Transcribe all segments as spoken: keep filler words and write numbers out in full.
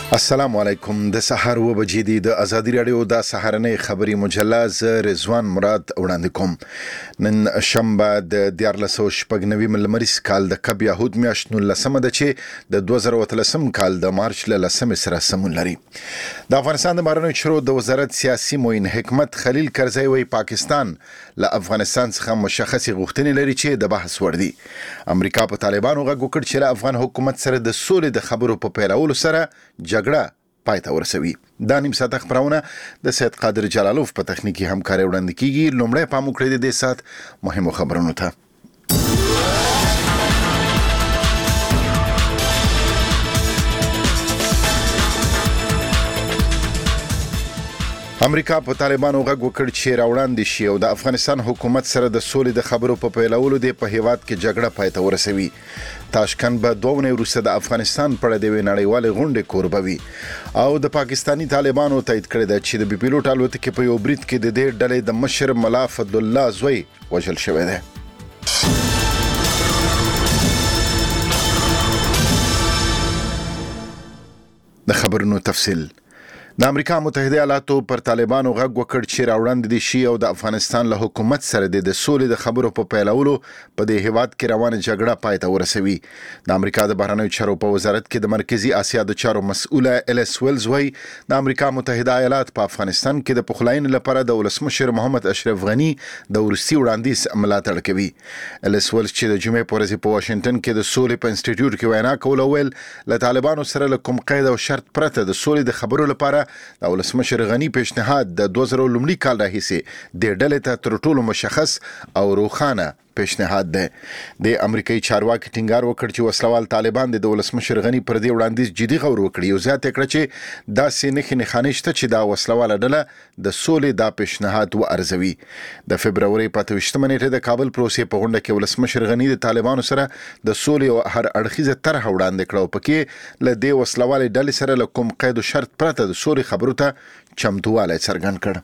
السلام علیکم. د سحر و بجې دي د ازادي رادیو د سحرنې خبري مجله ز رضوان مراد وړاندې کوم. نن شنبه د دیارلس سوه شپږ نوي لمریز کال د کب یهود میاشت نولسمه ده چې د دوه زره اتلسم کال د مارچ له لسمې سره سمون لري. د افغانستان د بهرنیو چارو د وزارت سیاسي معین حکمت خلیل کرزی وایي پاکستان له افغانستان څخه مشخصې غوښتنې لري چې د بحث وړ دي. امریکا په طالبانو غږ وکړ چې له افغان حکومت سره د سولې د خبرو په پیلولو سره جګړه پای ته ورسوي. دا نیم ساعت خبرونه د سید قادر جلالوف په تخنیکی همکاري وړاندې کیږي. لومړی پام وکړئ د دې ساعت مهمو خبرونو ته. امریکا په طالبانو غږ وکړ چې راوړاندې شي او د افغانستان حکومت سره د سولې د خبرو په پیلولو د په هیواد کې جګړه پای ته ورسوي. تاشکند به دوه ونې وروسته د افغانستان په اړه د یوې نړیوالې غونډې کوربه وي او د پاکستاني طالبانو تایید کړی ده چې د بي پیلوټ الوتکې په یو برید کې د دې ډلې د مشر ملا فضل الله زوی وژل شوی دی. د خبرونو تفصیل. د امریکا متحده ایالاتو پر طالبانو غږ وکړ چې راوړاندې دي شي او د افغانستان له حکومت سره د سولې د خبرو په پیلولو په دې هیواد کې روانه جګړه پای ته ورسوي. د امریکا د بهرنیو چارو په وزارت کې د مرکزی اسیا د چارو مسؤله الیس ویلز وایي د امریکا متحده ایالات په افغانستان کې د پخلاینې لپاره د ولسمشر محمد اشرف غنی د ورسي وړاندیز ملاتړ کوي. الیس ویلز چې د جمعې په ورځ په واشنگټن کې د سولې په انسټیټیوټ کې وینا کوله ویل له طالبانو سره له کوم قید او شرط پرته د سولې د خبرو لپاره د ولسمشر غنی پیشنهاد د دوه زره لومړي کال راهیسې د ډلې ته تر ټولو مشخص او روښانه پیشنهاد ده. د امریکایي چارواکي ټینګار وکړ چې وسلوال طالبان د ولسمشر غنی پر دې وړاندیز جدي غور وکړي او زیاته کړه چې داسې نښې نښانې شته چې دا وسلواله ډله د سولې دا پیشنهاد وارزوي. د فبروري په اته ویشتمه نیټه د کابل پروسې په غونډه کې ولسمشر غنی د طالبانو سره د سولې او هر اړخیزه طرح وړاندې کړه او پکې له دې وسلوالې ډلې سره له کوم قید او شرط پرته د سولې خبرو ته چمتوالی څرګند کړ.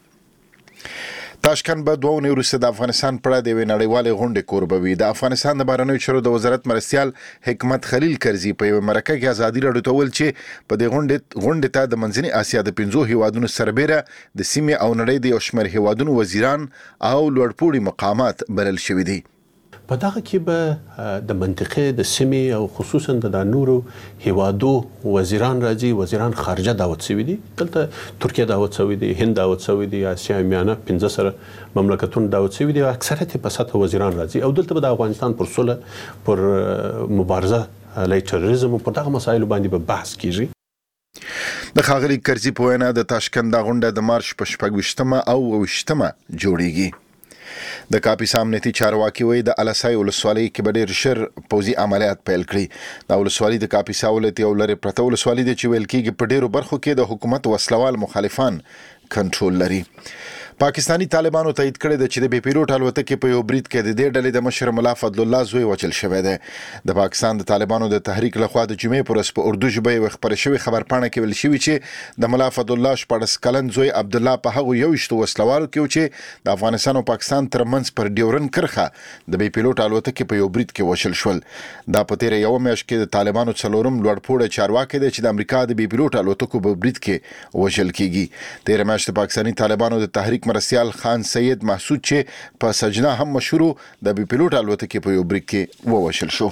تاشکند به دوه ونې وروسته د افغانستان په اړه د یوې نړیوالې غونډې کوربه وي. د افغانستان د بهرنیو چارو د وزارت مرستیال حکمت خلیل کرزی په یوه مرکه کې ازادي راډیو ته وویل چې په دې غونډې غونډې ته د منځنۍ اسیا د پنځو هیوادونو سربیره د سیمې او نړۍ د یو شمېر هیوادونو وزیران او لوړپوړي مقامات بلل شوي دي. په دغه کې به د منطقې د سیمې او خصوصا د نورو هیوادو وزیران راځي، وزیران خارجه دعوت شوي دي. دلته ترکیه دعوت شوی دی، هند دعوت شوی دی، اسیا میانه پنځه سره مملکتونه دعوت شوي دي. اکثریت په سطح وزیران راځي او دلته به د افغانستان پر سوله، پر مبارزه علیه تروریزم او پر دغه مسایلو باندې به بحث کیږي. د ښاغلي کرزي په وینا د تاشکند غونډه د مارچ په شپږ ویشتمه او اوه ویشتمه جوړیږي. د کاپیسا امنیتي چارواکي وایي د الاسای ولسوالۍ کې به ډېر ژر پوځي عملیات پیل کړي. دا ولسوالۍ د کاپیسا ولایت یو لرې پرته ولسوالۍ ده چې ویل کېږي په ډېرو برخو کې د حکومت وسلوال مخالفان کنټرول لري. پاکستاني طالبانو تایید کړی ده چې د بي پیلوټ الوتکې په یو برید کې د دې ډلې د مشر ملا فضل الله زوی وژل شوی دی. د پاکستان د طالبانو د تحریک لخوا د جمعې پر ورځ په اردو ژبه یوه خپره شوې خبرپاڼه کې ویل شوي چې د ملا فضل الله شپاړس کلن زوی عبدالله په هغو یوویشتو وسلوالو کې و چې د افغانستان او پاکستان ترمنځ پر ډیورن کرښه د بي پیلوټ الوتکې په یو برید کې وژل شول. دا په تیره یوه میاشت کې د طالبانو څلورم لوړپوړی چارواکی دی چې د امریکا د بي پیلوټ الوتکو په برید کې وژل کیږي. تیره میاشت د پاکستاني طالبانو د تحریک مرستیال خان سید محسود چې په سجنا هم مشهور د بي پیلوټ الوتکې په یو برید کې ووژل شو.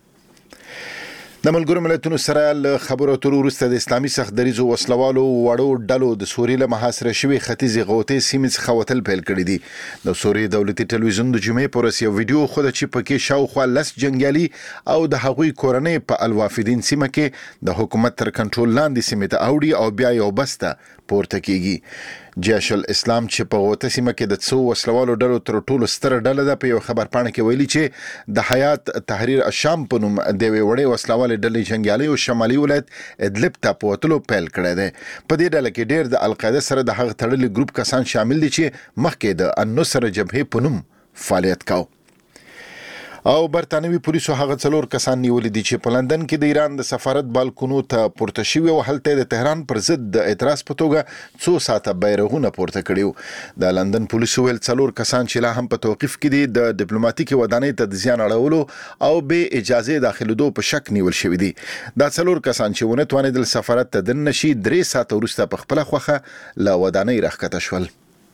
د ملګرو ملتونو سره له خبرو اترو وروسته د اسلامي سختدریځو وسلوالو وړو ډلو د سوریې له محاصره شوې ختیځې غوطې سیمې څخه وتل پیل کړي دي. د سوریې دولتي ټلویزیون د جمعې په ورځ یو ویډیو ښوده چې پکې شاوخوا لس جنګیالي او د هغوی کورنۍ په الوافدین سیمه کې د حکومت تر کنټرول لاندې سیمې ته اوړي او بیا یو بس ته پورته کیږي. جیش الاسلام چې په غوطه سیمه کې د څو وسلوالو ډلو تر ټولو ستره ډله ده په یو خبرپاڼه کې ویلي چې د حیات تحریر الشام په نوم د یوې وړې وسلوالې ډلې جنګیالي او شمالي ولایت ادلب ته په وتلو پیل کړی دی. په دې ډله کې ډېر د القاعده سره د هغه تړلي ګروپ کسان شامل دي چې مخکې د النصر جبهې په نوم فعالیت کاوه. او برتانوي پولیسو هغه څلور کسان نیولي دي چې په لندن کې د ایران د سفارت بالکونو ته پورته شوي او هلته د تهران پر ضد د اعتراض په توګه څو ساعته بیرغونه پورته کړي. د لندن پولیسو ویل څلور کسان چې لا هم په توقیف کې دي د ډیپلوماټیکي ودانۍ ته د زیان اړولو او به اجازه داخلېدو په شک نیول شوي دي. دا څلور کسان چې ونه توانېدل سفارت ته دننه شي درې ساعته وروسته په خپله خوښه له ودانۍ راښکته شول.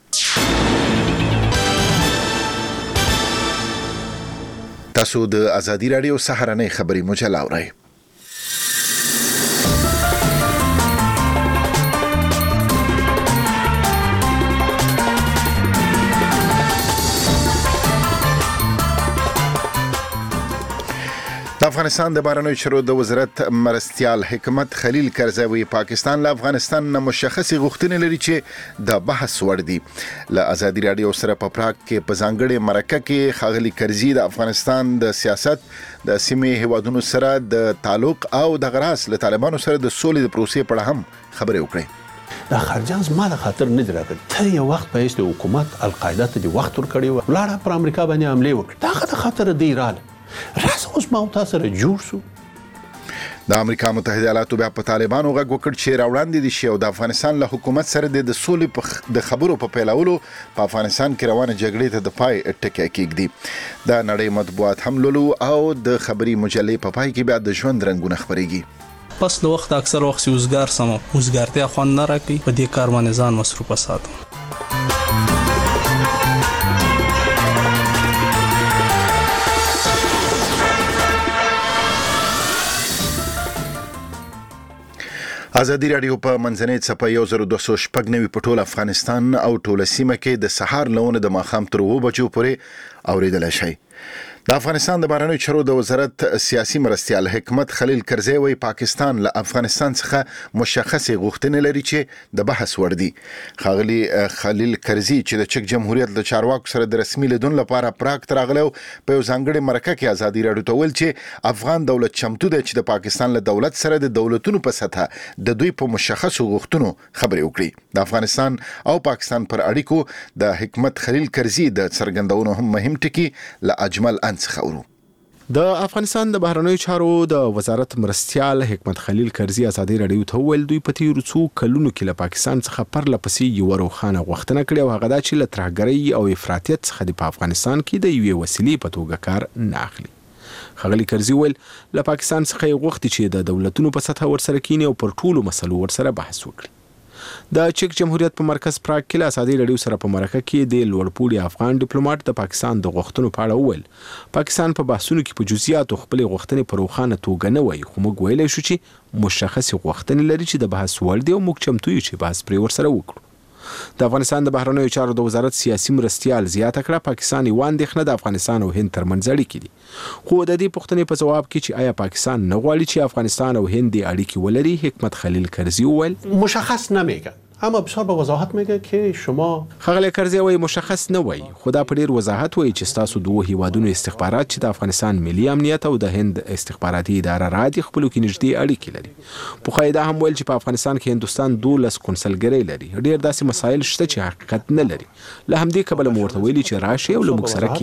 تاسو د ازادي راډیو سهارنۍ خبري مجله اورئ. د افغانستان د بهرنیو چارو د وزارت مرستیال حکمت خلیل کرزی پاکستان له افغانستان نه مشخصي غوښتنې لري چې د بحث وړ دي. له ازادي راډیو سره په پراګ کې په ځانګړې مرکه کې ښاغلي کرزی د افغانستان د سیاست د سیمې هیوادونو سره د تعلق او د غراس له طالبانو سره د سولې د پروسې په اړه هم خبرې وکړې. دا خارجان زما د خاطر نه دی راغلی. تر یو وخت په هیڅ حکومت القاعده ته د وخت ورکړی و لاړه پر امریکا باندې حمله وکړه. دا د خاطر دی رااله راز اوس ما تاسو سره جوړ شو. د امریکا متحده ایالاتو بیا په طالبانو غږ وکړ چې راوړاندې دي شي او د افغانستان له حکومت سره د سولې په د خبرو په پیلولو په افغانستان کې روانه جګړې ته د پای ټکی کېږدي. د نړۍ مطبوعات هم لولو او د خبري مجلې په پای کې بیا د ژوند رنګونه خبرېږي. پس د وخت اکثر وخت وزګار سم وزګارتیا خوند نه راکې په دې کار باندې ځان مصروف ساتم. ازادي راډیو په منځنۍ څپه یو زر دوه سوه شپږ نوي په ټول افغانستان او ټوله سیمه کې د سهار لونه د ماښام تر اوه بجو پورې اوریدلی شئ. د افغانستان د بهرنیو چارو د وزارت سیاسي مرستیال حکمت خلیل کرزی وایي پاکستان له افغانستان څخه مشخصې غوښتنې لري چې د بحث وړ دي. ښاغلي خلیل کرزی چې د چک جمهوریت د چارواکو سره د رسمي لیدون لپاره پراګ ته راغلی په یو ځانګړې مرکه کې ازادي راډیو ته ویل چې افغان دولت چمتو دی چې د پاکستان له دولت سره د دولتونو په سطحه د دوی په مشخصو غوښتنو خبرې وکړي. د افغانستان او پاکستان پر اړیکو د حکمت خلیل کرزی د څرګندونو هم مهم ټکي له اجمل د افغانستان د بهرنیو چارو د وزارت مرستیال حکمت خلیل کرزی ازادي راډیو ته ویل دوی په تیرو څو کلونو کې له پاکستان څخه پرله پسې یو روښانه غوښتنه کړې او هغه دا چې له ترهګرۍ او افراطیت څخه د افغانستان کې د یوې وسیلې په توګه کار نه اخلي. ښاغلي کرزی ویل له پاکستان څخه یې غوښتي چې د دولتونو په سطحه ورسره کینی او پر ټولو مسلو ورسره بحث وکړي. د چک جمهوریت په مرکز پراګ کې له ازادي راډیو سره په مرکه کې د لوړپوړي افغان ډیپلوماټ د پاکستان د غوښتنو په اړه وویل پاکستان په بحثونو کې په جزئیاتو خپل غوښتنې په روښانه توګه نه وایي خو موږ ویلی شو چې مشخص غوښتنې لري چې د بحث وړ دي او موږ چمتو یو چې بحث پرې ورسره وکړو. د افغانستان د بهرنیو چارو د وزارت سیاسي مرستیال زیاته کړه پاکستان یو اندېښنه د افغانستان او هند ترمنځ اړیکې دي خو د دې پوښتنې په ځواب کې چې آیا پاکستان نه غواړي چې افغانستان او هند اړیکې ولري حکمت خلیل کرزی وویل مشخص نمیگن اما بسیار به وضاحت میگه که شما ښاغلی کرزی وایي مشخص نه وایي خو دا په ډېر وضاحت وایي چې ستاسو دوه هیوادونو استخبارات چې د افغانستان ملي امنیت او د هند استخباراتي اداره را دي خپلو کې نږدې اړیکې لري. پخوا یې دا هم ویل چې په افغانستان کې هندوستان دولس کنسلګرۍ لري. ډېر داسې مسایل شته چې حقیقت نه لري. له همدې کبله مو ورته ویلي چې راشئ او له موږ سره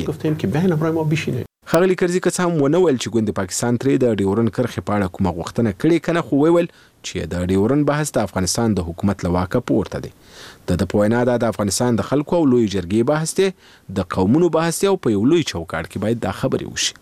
کښېنئ. ښاغلي کرزي که څه هم ونه ویل چې ګوند پاکستان ترې د ډیورن کرښې په اړه کومه غوښتنه کړې که نه خو ویل چې د ډیورن بحث د افغانستان د حکومت له واکه پورته دی. د ده په وینا دا د افغانستان د خلکو او لوی جرګې بحث دی د قومونو بحث دی او په یو لوی چوکاټ کې باید دا خبرې وشي.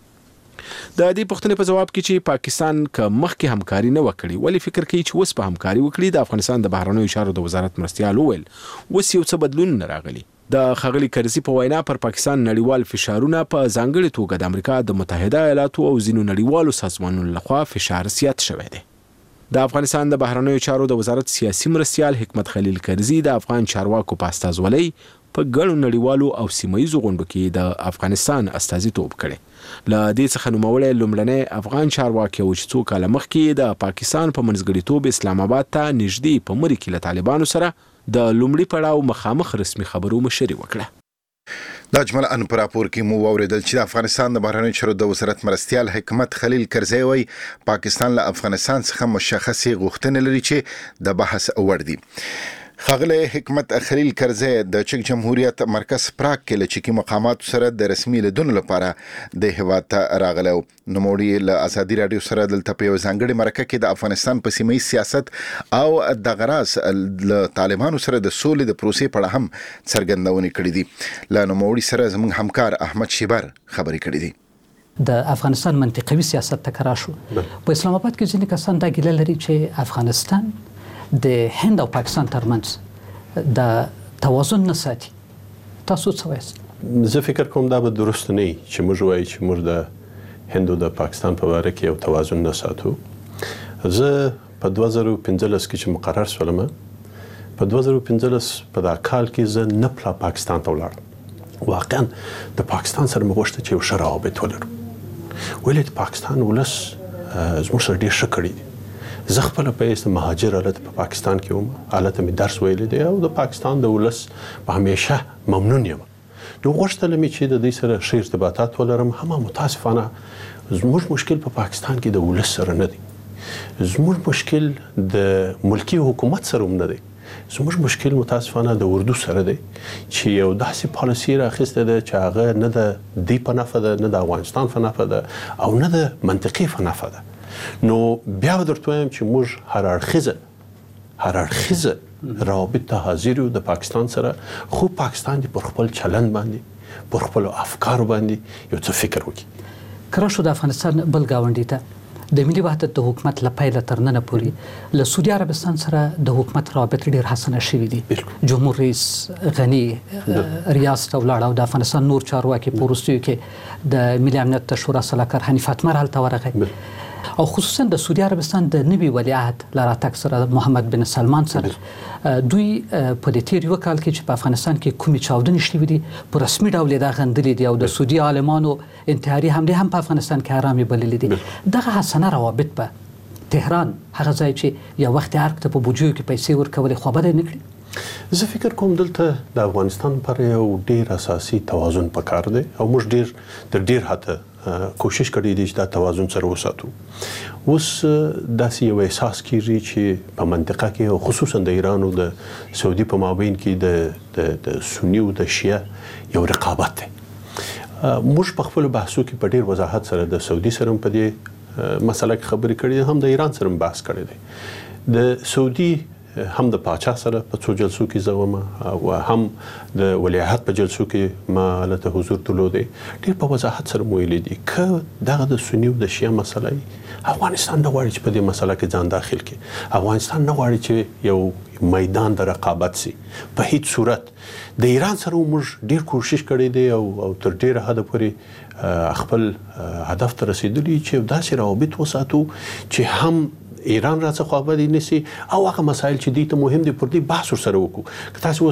د دې پوښتنې په جواب کې چې پاکستان که مخکې همکاري نه وکړي ولې فکر کوي چې اوس په همکاري وکړي د افغانستان د بهرنیو چارو د وزارت مرستیال وویل اوس یو څه بدلون نه راغلی. د ښاغلي کرزي په وینا پر پاکستان نړیوال فشارونه په ځانګړې توګه د امریکا د متحده ایالاتو او ځینو نړیوالو سازمانونو لخوا فشار زیات شوی دی. د افغانستان د بهرنیو چارو د وزارت سیاسي مرستیال حکمت خلیل کرزي د افغان چارواکو په استازولۍ په ګڼو نړیوالو او سیمهییزو غونډو کې د افغانستان استازیتوب کړی. له دې څخه نوموړی لومړنی افغان چارواکی و چې څو کاله مخکې د پاکستان په منځګړیتوب اسلام آباد ته نږدې په مري کې له طالبانو سره د لومړي پړاو مخامخ رسمي خبرو مشري وکړه. د اجمل ان پر راپور کې مو واوریدل چې د افغانستان د بهرنیو چارو د وزارت مرستیال حکمت خلیل کرزي وایي پاکستان له افغانستان څخه مشخصې غوښتنې لري چې د بحث وړ دي. ښاغلی حکمت خلیل کرزی د چک جمهوریت مرکز پراګ کې له چکی مقاماتو سره د رسمي لیدونو لپاره د هیواد ته راغلی و. نوموړي له ازادي راډیو سره دلته په یوه ځانګړې مرکه کې د افغانستان په سیمه ییز سیاست او دغه راز له طالبانو سره د سولې د پروسې په اړه هم څرګندونې کړې دي. له نوموړي سره زموږ همکار احمد شیبر خبرې کړې دي. د افغانستان منطقوي سیاست ته کرا شو. په اسلام آباد کې ځینې کسان دا ګیله لري چې افغانستان د هند او پاکستان ترمنځ د توازن نه ساتي. تاسو څه وایاست؟ زه فکر کوم دا به درست نه وي چې موږ وایو چې موږ د هند او د پاکستان په باره کې یو توازن نه ساتو. زه په دوه زره پنځلس کې چې مقرر شولم، په دوه زره پنځلس په دا کال کې زه نه پلا پاکستان ته ولاړم. واقعا د پاکستان سره مې غوښتل چې یو ښه روابط ولرو. ولې د پاکستان ولس زموږ سره ډېر ښه کړي دي. زه خپل په ایسته مهاجر حالت په پاکستان کې وم، حالت مې درس ویلی دی او د پاکستان د ولس په همیشه ممنون یم. نو غوښتل مې چې د دوی سره ښه ارتباطات ولرم. هم متاسفانه زموږ مشکل په پاکستان کې د ولس سره نه دی، زموږ مشکل د ملکی حکومت سره هم نه دی. زموږ مشکل متاسفانه د اردو سره دی چې یو داسې پالیسي راخیسته ده چې هغه نه د دوی په نفع ده، نه د افغانستان په نفع ده او نه د منطقې په نفع ده. نو بیا به درته وایم چې موږ هر اړخیزه هر اړخیزه روابط ته حاضر یو د پاکستان سره، خو پاکستان دې پر خپل چلند باندې، پر خپلو افکارو باندې یو څه فکر وکړي. کله شو د افغانستان بل ګاونډي ته د ملي وحدت د حکومت له پیله تر ننه پورې له سعودي عربستان سره د حکومت روابط ډېر حسنه شوي دي. جمهور رئیس غني ریاض ته ولاړ او د افغانستان نور چارواکي په وروستیو کې د ملي امنیت شورا سلاکار حنیف اتمر هلته ورغی او خصوصا د سعودي عربستان د نوي ولیعهد له راتګ سره محمد بن سلمان سره دوی په دې تیر یو کال کې چې په افغانستان کې کومې چاودنې شوې دي په رسمي ډول یې دا غندلې دي او د سعودي عالمانو انتحاري حملې هم په افغانستان کې حرامې بللې دي. دغه حسنه روابط په تهران هغه ځای چې یو وخت ارګ ته په بوجیو کې پیسې ورکولې خو بده نه کړي. زه فکر کوم دلته د افغانستان پر یو ډیر اساسي توازن پکار دی او موږ ډیر تر ډیر حته کوشش کړی دی چې دا توازن سره وساتو. اوس داسې یو احساس کیږي چې په منطقه کې او خصوصا د ایران او د سعودي په مابین کې د د سنی او د شیعه یو رقابت دی. موږ په خپل بحثو کې په ډیر وضاحت سره د سعودي سره په دې مسله کې خبرې کړې، هم د ایران سره بحث کړی دی. د سعودي هم د پاچا سره په څو جلسو کې زه وم او هم د ولیعهد په جلسو کې ما هلته حضور درلودی. ډېر په وضاحت سره مو ویلي دي که دغه د سني او د شیعه مسله افغانستان نه غواړي چې په دې مسله کې ځان داخل کړي، افغانستان نه غواړي چې یو میدان د رقابت سي په هیڅ صورت. د ایران سره موږ ډېر کوشش کړی دی او او تر ډېره حده پورې خپل هدف ته رسېدلي چې داسې روابط وساتو چې هم ایران راڅخه خوابدي نسی او هغه مسایل چې دوی ته مهم دي پر دې بحث ورسره وکړو. که تاسو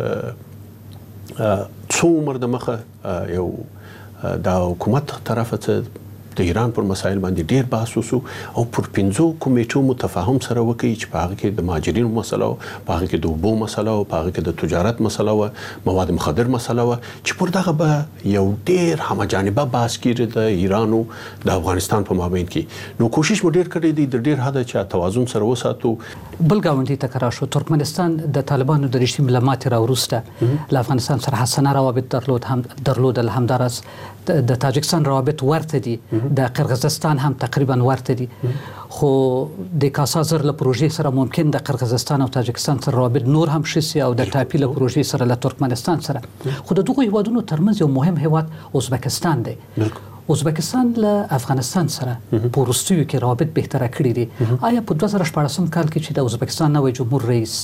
اوس څو عمر د مخه یو د حکومت طرفه څه د ایران پر مسایل باندې ډیر بحث وسو او پر پنځو کمیټو متفاهم سره وکړي چې په هغه کې د مهاجرینو مسله او په هغه کې د اوبو مسله او په هغه کې د تجارت مسله او مواد مخدر مسله و چې پر دغه به یو ډیر همجانبه بحث کیږي د ایران او د افغانستان په مابین کې. نو کوشش مو ډیر کړی دی د ډیر حد چې توازن سره وساتو. بل ګاونډي ته کرا شو ترکمنستان د طالبانو د رژیم له ماتې راوروسته له افغانستان سره حسنه روابط درلود هم درلودل همدارس د تاجکستان روابط ورته دي، د قرغیزستان هم تقریبا ورته دي، خو د کاسازر له پروژې سره ممکن د قرغیزستان او تاجکستان سره روابط نور هم شي او د ټاپي له پروژې سره له ترکمنستان سره. خو د دغه هیوادونو ترمنځ یو مهم هیواد ازبکستان دی. ازبکستان له افغانستان سره په وروستیو کې روابط بهتره کړي دي. آیا په دوه زره شپاړسم کال کې چې د ازبکستان نوی جمهور رئیس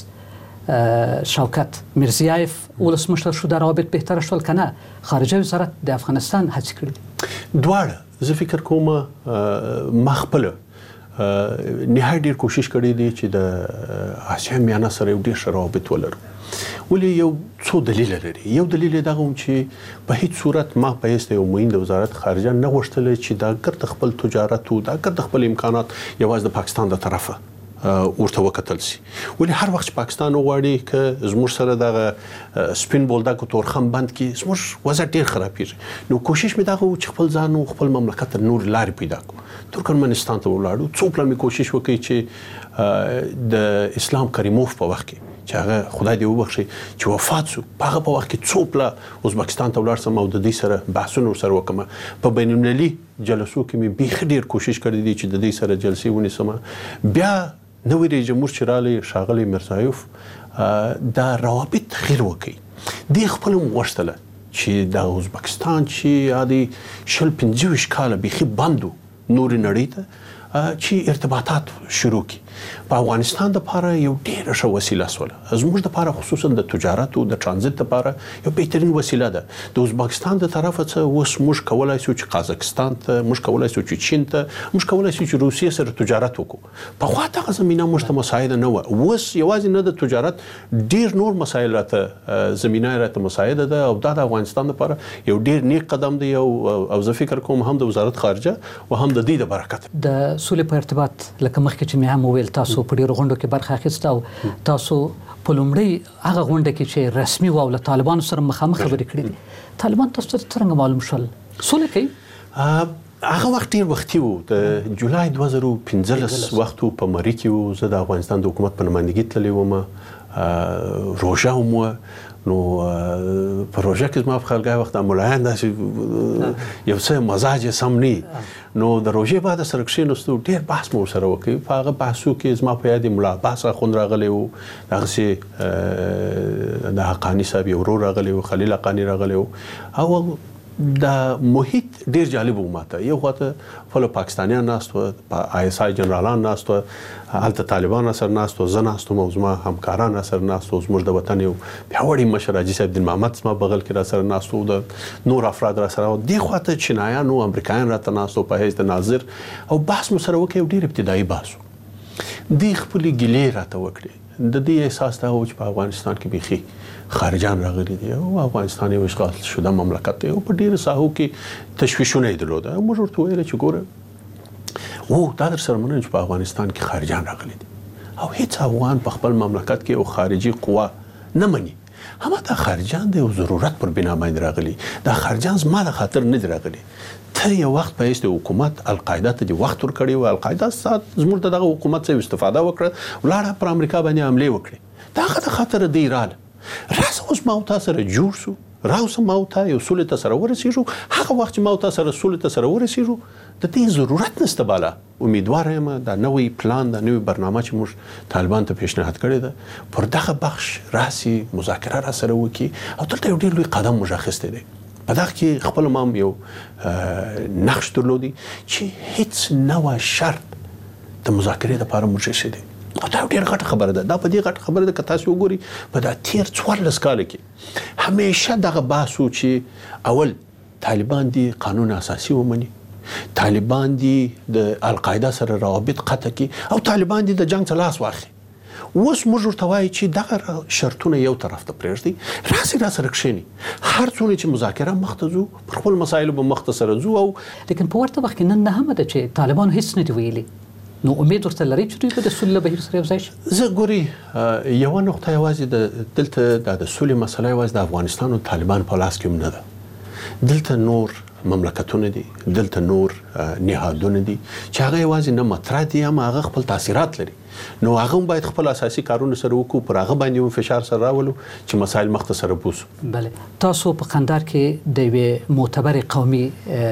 شوکت میرزیایف ولسمشر شو د روابط بهتره شول کنه؟ خارجه وزارت د افغانستان هڅې کړي دي دواړه. زه فکر کوم ما خپل نهایت ډیر کوشش کړی دی چې د آسیا میانه سره یو ډیر ښه روابط ولرو. ولې یو څو دلیل لري. یو دلیل یې دغه چې په هیڅ صورت ما په ایسته یو معین د وزارت خارجه نه غوښتل چې دا ګرد خپل تجارت او دا ګرد خپل امکانات یوازې د پاکستان د طرفه ورته وکتل سي. ولې هر وخت پاکستان وغواړي که زموږ سره دغه سپین بولدک او تورخم بند کې زموږ وضع ډیر خرابېږي. نو کوشش مې دغه چې خپل ځان او خپل مملکت نور لارې پیدا کړو. ترکمنستان ته ولاړو. څو پلمې کوشش وکړي چې د اسلام کریموف په وخت کې چې هغه خدای دې وبخښي چې وفات شو، په هغه په وخت کې څو پله ازبکستان ته ولاړ سم او د دې سره بحثونه ورسره وکړم. په بین المللي جلسو کې مې بیخي ډېر کوشش کړی دی چې د دې سره جلسې ونیسم. بیا نوی رئیس جمهور چې راغلی ښاغلی میرزایوف دا روابط تغییر وکړي. دې خپله هم غوښتله چې د ازبکستان چې عادي شل پنځه ویشت کاله بیخي بند و نورې نړۍ ته چې ارتباطات شروع کړي. په افغانستان دپاره یو ډېره ښه وسیله شوله. زموږ دپاره خصوصا د تجارت او د ترانزیت دپاره یو بهترین وسیله ده. د ازبکستان د طرفه څخه اوس موږ کولی شو چې قازقستان ته، موږ کولی شو چې چین ته، موږ کولی شو چې روسیې سره تجارت وکړو. پخوا دغه زمینه موږ ته مساعده نه وه. اوس یوازې نه د تجارت، ډېر نور مسایل راته زمینه راته مساعده ده او دا د افغانستان دپاره یو ډېر نیک قدم دی او او زه فکر کوم هم د وزارت خارجه او هم د دې د برکت د سولې په ارتباط لکه مخکې چې مې هم وویل تاسو په ډېرو غونډو کې برخه اخیسته او تاسو په لومړۍ هغه غونډه کې چې رسمي و او له طالبانو سره مخامخ خبرې کړې دي، طالبان تاسو ته څرنګه معلوم شول؟ سوله کوي؟ هغه وخت ډېر وختي و، د جولای دوه زره پنځلس وخت و، په مري کې و. زه د افغانستان د حکومت په نمایندګي تللی وم، روژه هم وه. نو په روژه کې زما په خلګای وخت ملایان داسې یو څه مزاج یې سم نه. نو د روژې بعد سره کښېناستو، ډېر بحث مو ورسره وکړ. په هغه بحثو کې زما په یاد ملا عباس اخوند راغلی و، دغسې د حقاني صاحب یو ورور راغلی و، خلیل حقاني راغلی و. او د محیط ډېر جالب و ماته. یو خواته خپل پاکستانیان ناست وه، آی اس آی جنرالان ناست وه، هلته طالبان راسره ناست وه، زه ناست وم او زما همکاران راسره ناست وو. زموږ د وطن یو پیاوړی مشر حاجي صاحب دین محمد زما بغل کې راسره ناست وو، د نور افراد راسره وو. دې خواته چینایان او امریکایان راته ناست وو په حیث د ناظر، او بحث مو سره وکړی. ډېر ابتدایي بحث و. دې خپلې ګیلې راته وکړې. د دې احساس دا و چې په افغانستان کې بیخي خارجان راغلي دي او افغانستان یو اشغال شده مملکت دی او په ډېرو ساحو کې تشویشونه یې درلوده. موږ ورته ویل چې ګوره او دا در سره منم چې په افغانستان کې خارجان راغلي دي او هیڅ افغان په خپل مملکت کې یو خارجي قوه نه مني. همدا خارجان دی او ضرورت پر بنا باندې راغلي. دا خارجان زما د خاطر نه دي راغلي. تر یو وخت په هیڅ د حکومت القاعده ته د وخت ورکړی و. القاعده سات زموږ د دغه حکومت څخه استفاده وکړه، ولاړه پر امریکا باندې حملې وکړې. د هغه د خاطر دی راله راځه اوس ما او تا سره جوړ شو، راوسه ما او تا یو سولې ته سره ورسېږو. هغه وخت چې ما او تا سره سولې ته سره ورسېږو د دې ضرورت نشته. بالا امیدواره یم دا نوی پلان، دا نوی برنامه چې موږ طالبان ته پیشنهاد کړی ده پر دغه بخش راسي، مذاکره را سره وکړي او دلته یو ډېر لوی قدم موږ اخیستی دی. په دغه کې خپل ما هم یو نقش درلودی چې هیڅ نوی شرط د مذاکرې دپاره موږ ایښی دی. او دا ډېر غټه خبره ده. دا په دې غټه خبره ده که تاسو وګورئ په دا تېر څوارلس کاله کې همیشه دغه بحث و چې اول طالبان دي قانون اساسي ومني، طالبان دي د القاعده سره روابط قطع کړي او طالبان دي د جنګ څخه لاس واخلي. اوس موږ ورته وایو چې دغه شرطونه یو طرف ته پرېږدئ، راسئ راسره کښېنئ، هر څومره چې مذاکره مخته ځو پر خپل مسایلو به مخته سره ځو. او لیکن په ورته وخت کې نن نه هم ده چې طالبان هیڅ نه دي ویلي. نو امید ورته لرئ چې دوی به د سولې له بهیر سره یو ځای شي؟ زه ګورئ یوه نقطه یوازې د دلته دا د سولې مسله یوازې د افغانستان او طالبان په لاس کې هم نه ده. دلته نور مملکتونه دي، دلته نور نهادونه دي چې هغه یوازې نه مطرح دي هم هغه خپل تاثیرات لري. نو هغه هم باید خپل اساسي کارونه سره وکړو، پر هغه باندې هم فشار سره راولو چې مسایل مخته سره بوسو. بله، تاسو په قندهار کې د یوې معتبرې قومي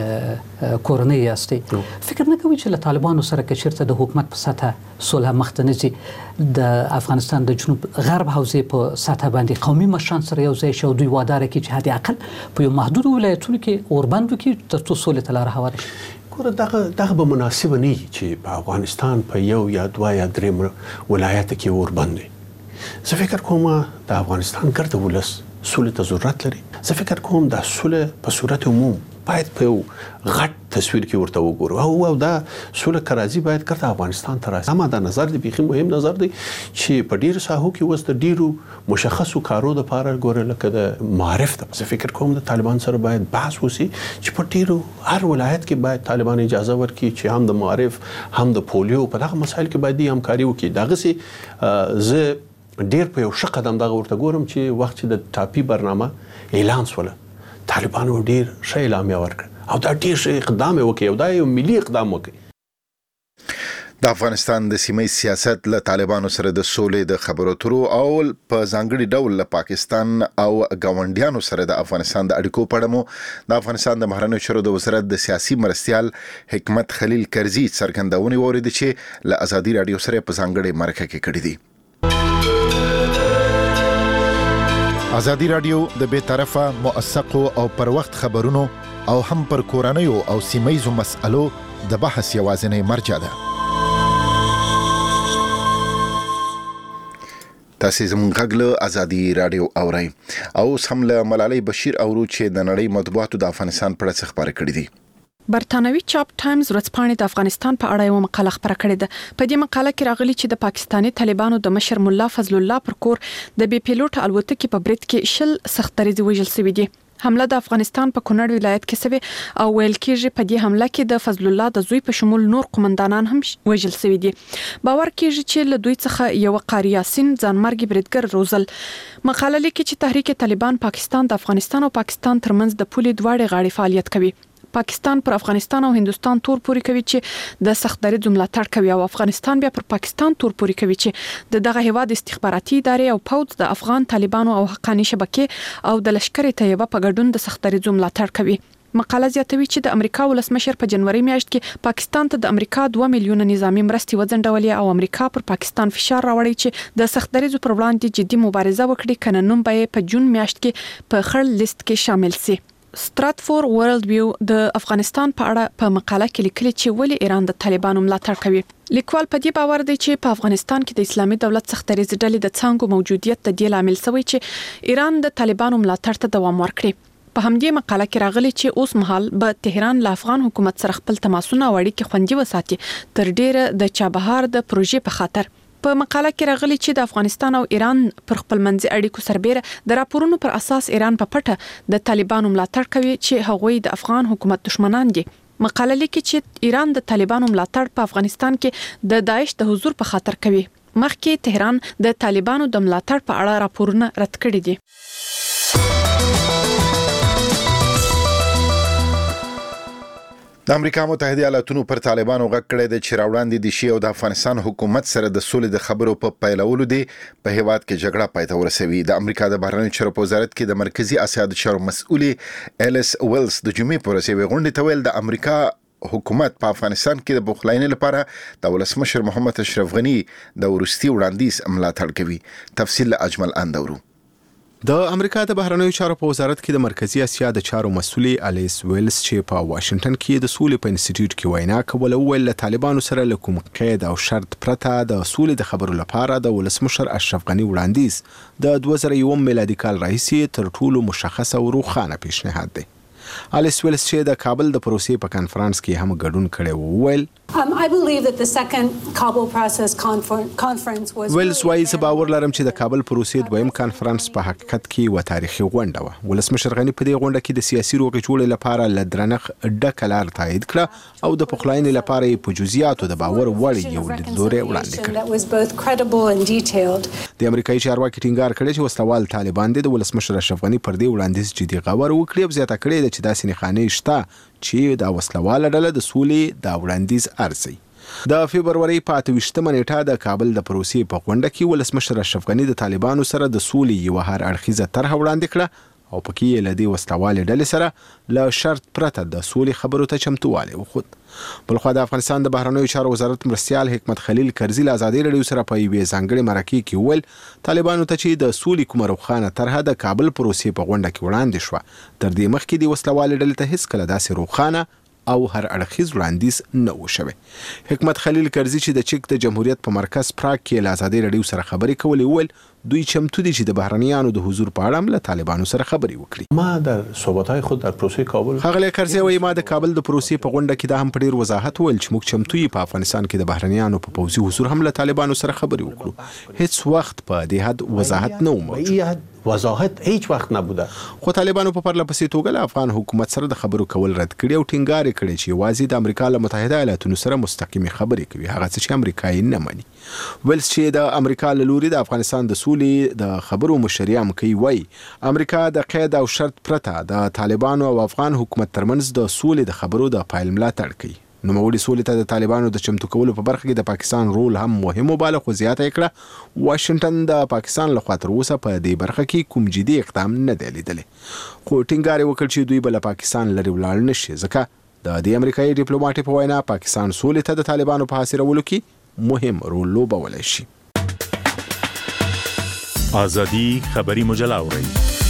کورنۍ یاستئ. فکر نه کوئ چې له طالبانو سره که چېرته د حکومت په سطحه صلح مخته نه ځي، د افغانستان د جنوب غرب حوزې په سطحه باندې قومي مشران سره یو ځای شي او دوی واده راکړي چې حد اقل په یو محدودو ولایتونو کې اوربند وکړي تر څو سولې ته لاره هواره شي؟ ګوره دغه دغه به مناسبه نه وي چې په افغانستان په یو یا دوه یا درې ولایته کې اوربند وي. زه فکر کوم د افغانستان ګرده ولس سولې ته ضرورت لري. زه فکر کوم دا سوله په صورت عموم باید په یو غټ تصویر کې ورته وګورو او او دا سوله کرازي باید ګرته افغانستان ته راسي. ما دا نظر دی بیخي مهم نظر دی چې په ډیرو ساحو کې اوس د ډیرو مشخصو کارو دپاره ګوره لکه د معارف ته زه فکر کوم د طالبان سره باید بحث وسي چې په ډیرو هر ولایت کې باید طالبان اجازه ورکړي چې هم د معارف هم د پولیو په دغه مسایل کې باید همکاري وکړي. دغسې زه ډیر په یو ښه قدم دغه ورته ګورم چې وخت چې د ټاپي برنامه اعلان شوله طالبانو ډیر ښه اعلامیه ورکړه او دا ډیر ښه اقدام یې وکړ او دا یو ملي اقدام وکړ. د افغانستان د سیمې سیاست له طالبانو سره د سولې د خبرو اترو او په ځانګړي ډول له پاکستان او ګاونډیانو سره د افغانستان د اړیکو په اړه مو د افغانستان د بهرنیو چارو د وزارت د سیاسي مرستیال حکمت خلیل کرزي څرګندونې وریدي چې له ازادي رادیو سره په ځانګړي مرکه کې کړې دي. ازادي رادیو د بې طرفه موثقو او پر وخت خبرونو او هم پر کورنیو او سیمایي مسألو د بحث یوازینی مرجع ده. تاسو زموږ غږ له ازادي رادیو اورئ او هم له ملالۍ بشیر اورو چې د نړۍ مطبوعاتو د افغانستان په اړه خبرې کړې دي. برتانوي چاپ ټایمز ورځپاڼې د افغانستان په اړه یو مقاله خپره کړې ده. په دې مقاله کې راغلي چې د پاکستاني طالبانو د مشر مولا فضل الله پر کور د بي پیلوټ الوتکې په برید کې شل سختدریز وژل شوي دي. حمله د افغانستان په کونړ ولایت کې شوه او ویل کېږي په دې حمله کې د فضل الله د زوی په شمول نور قومندانان هم وژل شوي دي. باور کېږي چې له دوی څخه یو قاری یاسین ځانمرګي بریدګر روزل. مقاله لیکي چې تحریک طالبان پاکستان د افغانستان او پاکستان ترمنځ د پولې دواړې غاړې فعالیت کوي. پاکستان پر افغانستان او هندستان تور پوري کوي چې د سختدریز ملاتړ کوي او افغانستان بیا پر پاکستان تور پوري کوي چې د دغه هیواد استخباراتي ادارې او پوځ د افغان طالبانو او حقاني شبکې او د لشکري طیبه په ګډون د سختدریز ملاتړ کوي. مقاله زیاتوي چې د امریکا ولسمشر په جنوري میاشت کې پاکستان ته د امریکا دوه میلیونه نظامی مرستې وځنډولې او امریکا پر پاکستان فشار راوړی چې د سختدریزو پر وړاندې جدي مبارزه وکړي کنه نوم به په جون میاشت کې په خړ لیست کې شامل شي. ستراتفور ورلد ویو د افغانستان په اړه په مقاله کې لیکلي چې ولې ایران د طالبانو ملاتړ کوي. لیکوال په دې باور دی چې په افغانستان کې د اسلامي دولت سختدریز ډلې د څانګو موجودیت د دې لامل شوی چې ایران د طالبانو ملاتړ ته دوام ورکړي. په همدې مقاله کې راغلي چې اوس مهال به تهران له افغان حکومت سره خپل تماسونه او اړیکې خوندي وساتي تر ډیره د چابهار د پروژې په خاطر. په مقاله کې راغلي چې د افغانستان او ایران پر خپلمنځي اړیکو سربېره د راپورونو پر اساس ایران په پټه د طالبانو ملاتړ کوي چې هغوی د افغان حکومت دشمنان دي. مقاله لیکي چې ایران د طالبانو ملاتړ په افغانستان کې د داعش د حضور په خاطر کوي. مخکې تهران د طالبانو د ملاتړ په اړه راپورونه رد کړي دي. د امریکا متحده ایالاتونو پر طالبانو غږ کړی دی چې راوړاندې دي شي او د افغانستان حکومت سره د سولې د خبرو په پیلولو دی په هیواد کې جګړه پای ته ورسوي. د امریکا د بهرنیو چارو په وزارت کې د مرکزی اسیا د چارو مسؤلې الیس ویلز د جمعې په ورځ یوې غونډې ته ویل د امریکا حکومت په افغانستان کې د بوخلاینې لپاره د ولسمشر محمد اشرف غنی د ورستي وړاندیز ملاتړ کوي. تفصیل اجمل اندورو. د امریکا د بهرنیو چارو په وزارت کې د مرکزی اسیا د چارو مسؤلې الیس ویلز چې په واشنگټن کې د سولې په انسټیټیوټ کې وینا کوله ویل له طالبانو سره له کوم قید او شرط پرته د سولې د خبرو لپاره د ولسمشر اشرف غنی وړاندیز د دوه زره یو میلادي کال راهیسې تر ټولو مشخص او روښانه پیشنهاد دی. الیس ویلز چې د کابل د پروسې په کانفرنس کې هم ګډون کړی و ویل Um, I believe that the second Kabul process conference was ویلز وايي زه باور لرم چې د کابل پروسې دویم کانفرنس په حقیقت کې و تاریخي غونډه وه. ولسمشر غنی په دې غونډه کې د سیاسي روغې جوړې لپاره ل درنښ ډکه لار تایید کړه او د پخلاینې لپاره یې په جزئیاتو د باور وړ یو لیدلوری وړاندې کړ. د امریکایي چارواکي ټینګار کړی چې وسلوال طالبان د ولسمشر اشرف غنی پر دې وړاندیز جدي غور وکړي او زیاته کړې ده چې داسې نښانې شته چې د وسلواله ډله د سولې د وړاندیز ارزي. د فبرवरी په اته ویشتمه نیټه د کابل د پروسې په غونډه کې ولسمشر اشرف غنی د طالبانو سره د سولې یو هر اړخیزه طرح وړاندې کړه او پکې یې له دې وسلوالې ډلې سره له شرط پرته د سولې خبرو ته چمتووالی وښود. بلخوا د افغانستان د بهرنیو چارو وزارت مرستیال حکمت خلیل کرزي له ازادي رادیو سره په یوې ځانګړې مرکې کې ویل طالبانو ته چې د سولې کومه روښانه طرحه د کابل پروسې په غونډه کې وړاندې شوه تر دې مخکې د وسلوالې ډلې ته هیڅکله داسې روښانه او هر اړخیز وړاندیز نه و شوی. حکمت خلیل کرزي چې د چک د جمهوریت په مرکز پراګ کې له ازادي رادیو سره خبرې کولې ویل دوی چمتو دي چې د بهرنیانو د حضور په اړه له طالبانو سره خبرې وکړي. ما در صحبت‌های خود در پروسه کابل خغلی کرزي وايي ما د کابل د پروسې په غونډه کې دا هم په ډیر وضاحت ویل چې موږ چمتو یو په افغانستان کې د بهرنیانو په پوځي حضور هم له طالبانو سره خبرې وکړو. هیڅ وخت په دې حد وضاحت نه و موجود. وضاحت هیڅ وخت نه بوده. خو طالبانو په پرله پسې توګه له افغان حکومت سره د خبرو کول رد کړي او ټینګار کړي چې یوازې د امریکا له متحده ایالاتونو سره مستقیمي خبرې کوي هغه څه چې امریکا یې نه مني. ویل چې د امریکا له لوري د افغانستان د سولې د خبرو مشریم کوي وای امریکا د قید او شرط پرته د طالبانو او افغان حکومت ترمنځ د سولې د خبرو د پایل ملاتړ کوي. نوموړي سولې ته د طالبانو د چمتو کولو په برخه کې د پاکستان رول هم مهم وباله، خو زیاته یې کړه واشنګټن د پاکستان لخوا تر اوسه په دې برخه کې کوم جدي اقدام نه دی لیدلی، خو ټینګار یې وکړ چې دوی به له پاکستان لرې ولاړ نه شي، ځکه د دې امریکایي ډیپلوماټ په وینا پاکستان سولې ته د طالبانو په حاصلولو کې مهم رول لوبولی شي. آزادي خبری مجله اورئ.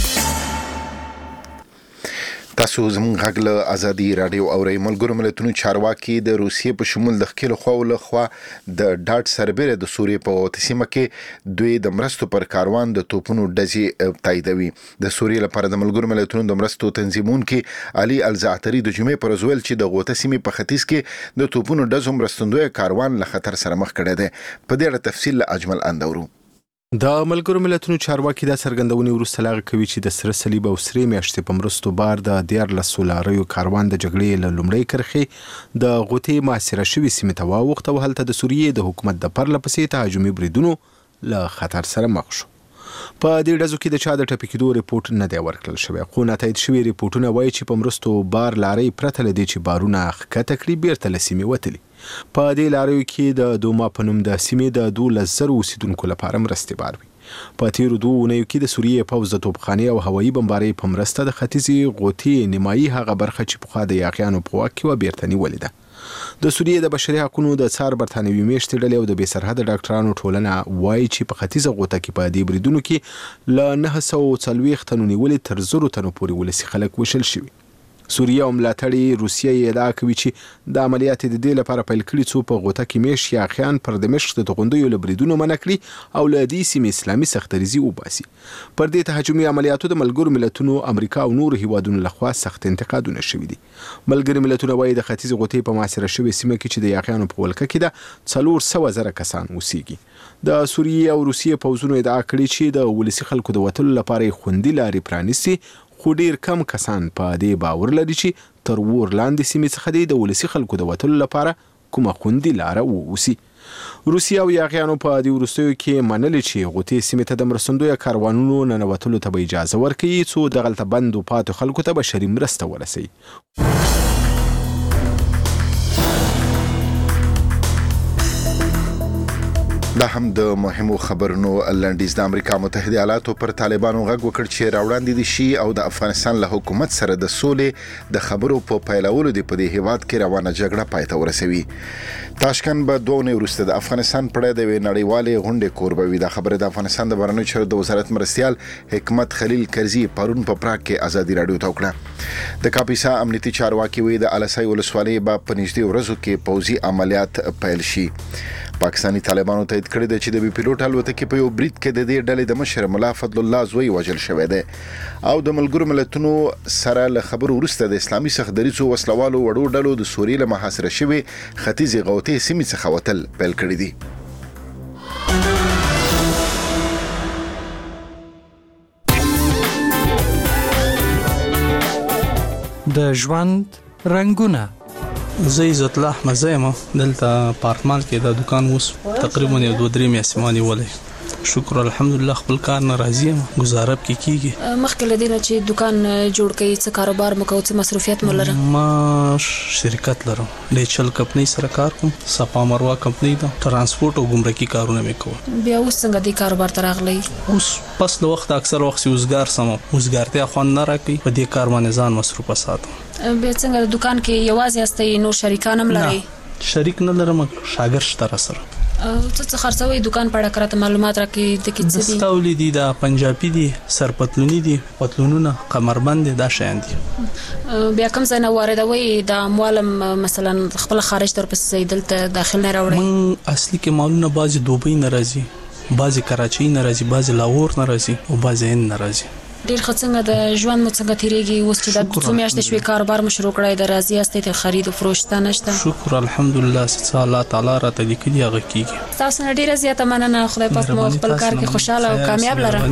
تاسو زموږ غږ له ازادي رادیو اورئ. ملګرو ملتونو چارواکي د روسیې په شمول د ښکېلو خواو له خوا د ډاډ سربیره د سوریې په غوطه سیمه کې دوی د مرستو پر کاروان د توپونو ډزې تاییدوي. د سوریې لپاره د ملګرو ملتونو د مرستو تنظیمونکي علي الزعتري د جمعې پر ورځ ویل چې د غوطه سیمې په ختیځ کې د توپونو ډزو مرستندوی کاروان له خطر سره مخ کړی دی. په دې اړه تفصیل له اجمل اندورو. د ملګرو ملتونو چارواکي دا څرګندونې وروسته لاغه کوي چې د سره صلیب او سرې میاشتې په مرستو بار د دیارلسو لاریو کاروان د جګړې له لومړۍ کرښې د غوطې محاصره شوې سیمې ته واوښت او هلته د سوریې د حکومت د پرله پسې تهاجمي بریدونو له خطر سره مخ شو. په دې ډزو کې د چا د ټپي کېدو ریپورټ نه دی ورکړل شوی، خو ناتایید شوي ریپورټونه وایي چې په مرستو بار لارۍ پرته له دې چې بارونه ښکته کړي بیرته له سیمې وتلي. په دې لاریو کې د دوما په نوم د سیمې د دولس زرو اوسیدونکو لپاره مرستې بار وي. په تیرو دوه اونیو کې د سوریې پوځ د توپخانې او هوایي بمبارۍ په مرسته د ختیځې غوطې نیمایي هغه برخه چې پخوا د یاغیانو په واک کې وه بیرته نیولې ده. د سوریې د بشري حقوقو د څار برتانوي میشتې ډلې او د بې سرحده ډاکټرانو ټولنه وایي چې په ختیځه غوطه کې په دې بریدونو کې له نهه سوه څلوېښت تنو نیولې تر زرو تنو پورې ولسي خلک وشل شوي. سوریه او ملاتړي روسیه یې ادعا کوي چې د عملیات د دې لپاره پیل کړي څو په غوطه کې میش یاغیان پر دمشق د توغندیو له بریدونو منع کړي او له دې سیمې اسلامي سختریزي وباسي. پر دې تهاجمي عملیاتو د ملګرو ملتونو امریکا او نورو هیوادونو لخوا سخت انتقادونه شوي دي. ملګري ملتونه وایي د ختیځ غوطې په محاصره شوې سیمه کې چې د یاغیانو په ولکه کې ده څلور سوه زره کسان اوسېږي. د سوریې او روسیې پوځونو ادعا کړې چې د ولسي خلکو د وتلو لپاره یې خوندي لارې پرانیستي، خو ډیر کم کسان په دې باور لري چې تر ور لاندې سیمې څخه د ولسي خلکو د وتلو لپاره کومه خوندي لاره واوسي. روسیه او یاغیانو په دې وروستیو کې منلي چې غوطې سیمې ته د مرستندویه کاروانونو ننوتلو ته به اجازه ورکوي څو دغلته بندو پاتې خلکو ته بشري مرسته ورسوي. دا هم د مهمو خبرونو لنډیز. د امریکا متحده ایالاتو پر طالبانو غږ وکړ چې راوړاندې دي شي او د افغانستان له حکومت سره د سولې د خبرو په پیلولو دی په دې هیواد کې روانه جګړه پای ته ورسوي. تاشکند به دوه اونۍ وروسته د افغانستان په اړه د یوې نړیوالې غونډې کوربه وي. دا خبره د افغانستان د بهرنیو چارو د وزارت مرستیال حکمت خلیل کرزي پرون په پراګ کې ازادي راډیو ته وکړه. د کاپیسا امنیتي چارواکي وي د الاسای ولسوالۍ به په نږدې ورځو کې پوځي عملیات پیل شي. پاکستاني طالبانو تایید کړی دی چې د بي پیلوټ الوتکې په یو برید کې د دې ډلې د مشر ملا فضل الله زوی وژل شوی دی او د ملګرو ملتونو سره له خبرو وروسته د اسلامي سختدریځو وسلوالو وړو ډلو د سوریې له محاصره شوې ختیځې غوطې سیمې څخه وتل پیل کړي دي. د ژوند رنگونه. زه عزت الله احمد زیم دلته پارتمان کې د دکان اوس تقریبا یو دوه درې میاشتې ما نیولې. شکر الحمدلله خپل کار نه راضي یم، گزاره پکې کیږي. مخکې له دې نه چې دکان جوړ کړئ څه کاروبار مو کوئ څه مصروفیت مو لرم؟ ما شرکت لرم، ډیچل کمپنۍ سره کار کوم، صفا مروه کمپنۍ ده، ترانسپورت او ګمرکي کارونه مې کوم. بیا اوس څنګه دې کاروبار ته راغلی؟ اوس پس له وخت اکثر وخت وزګار سم وزګارتیا خوند نه راکوي، په دې کار باندې ځان مصروفه ساتم. بیا څنګه دکان کې یوازې استئ نور شریکان هم لرئ؟ شریک نه لرم، شاګرد شته را سره. څه څه خرڅوي دکان په اړه کراته معلومات راکړي د کې څه دي؟ دستاولې دي، د پنجابي دي، سرپتلوني دي، پتلونونه، کمربند دي، دا شیان دي. بیا کوم ځای نه واردوي د اموالم مثلا خپل خارج تر پسې دلته داخل نه راوړي؟ من اصلي کې مالونه بعضې دوبۍ نه راځي، بعضې کراچۍ نه راځي، بعضې لاهور نه راځي او بعضې هند نه راځي. ډیر ښه. څنګه د ژوند مو څنګه تیریږي اوس چې د څو میاشتې شوې کاروبار مو شروع کړی د راضي یاستئ ته خرید او فروش ته نشته؟ شکر الحمدلله چې الله تعالی راته لیکلي هغه کیږي. تاسو نه ډیره زیاته مننه. خدای پاک مو خپل کار کې خوشاله او کامیاب لره.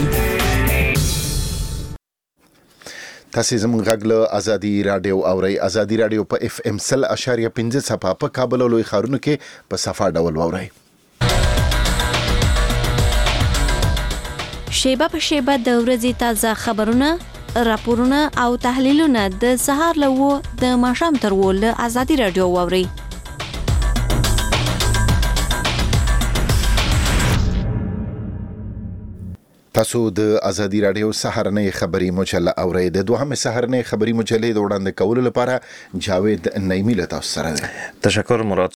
تاسو زموږ غږ له ازادي رادیو اورئ. ازادي رادیو په اف ام سل اشاریه پنځه صفه په کابل او لوی ښارونو کې په صفه ډول واورئ. شیبه په شیبه د ورځې تازه خبرونه، راپورونه او تحلیلونه د سهار له و د ماښام تر و له ازادي رادیو واورئ. تاسو د ازادي رادیو سهارنۍ خبري مجله اورئ. د دوهمه سهارنۍ خبري مجلې د وړاندې کولو لپاره جاوید نعیمی له تاسو سره دی. تشکر مراد